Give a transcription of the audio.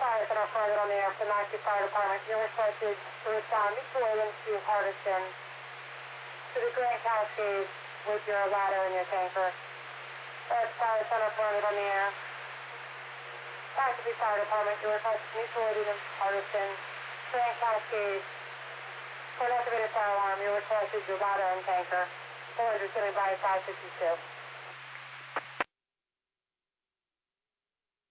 Fire Center further on the air for the Knoxville Fire Department. You're requested to respond Mr. Williams to Hardison to the Grand Cascade with your ladder and your tanker. That's Fire Center further on the air. Knoxville Fire Department, you're requested Mr. Williams, Hardison, Grand Cascade. For an activated fire alarm, you're requested your ladder and tanker. Orders given by 552.